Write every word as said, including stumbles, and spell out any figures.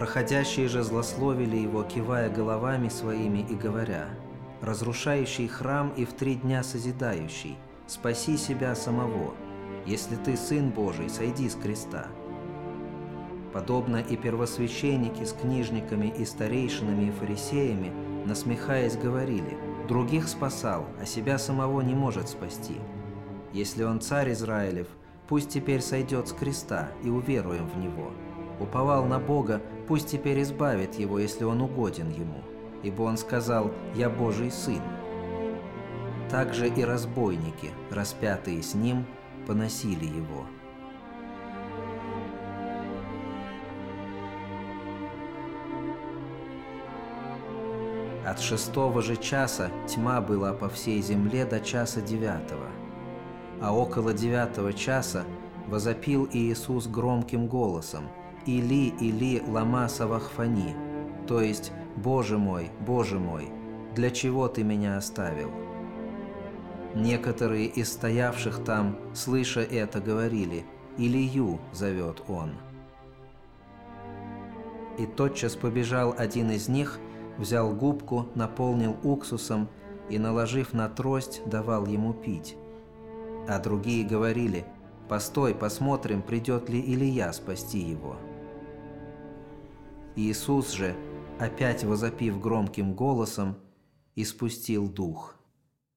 Проходящие же злословили его, кивая головами своими и говоря: «Разрушающий храм и в три дня созидающий, спаси себя самого. Если ты Сын Божий, сойди с креста». Подобно и первосвященники с книжниками и старейшинами и фарисеями, насмехаясь, говорили: «Других спасал, а себя самого не может спасти. Если он царь Израилев, пусть теперь сойдет с креста, и уверуем в него. Уповал на Бога, пусть теперь избавит его, если он угоден ему. Ибо он сказал: «Я Божий Сын». Также и разбойники, распятые с ним, поносили его. От шестого же часа тьма была по всей земле до часа девятого. А около девятого часа возопил Иисус громким голосом: «Или, Или, лама савахфани», то есть: «Боже мой, Боже мой, для чего ты меня оставил?» Некоторые из стоявших там, слыша это, говорили: «Илию зовет он». И тотчас побежал один из них, взял губку, наполнил уксусом и, наложив на трость, давал ему пить. А другие говорили: «Постой, посмотрим, придет ли Илия спасти его». Иисус же, опять возопив громким голосом, испустил дух.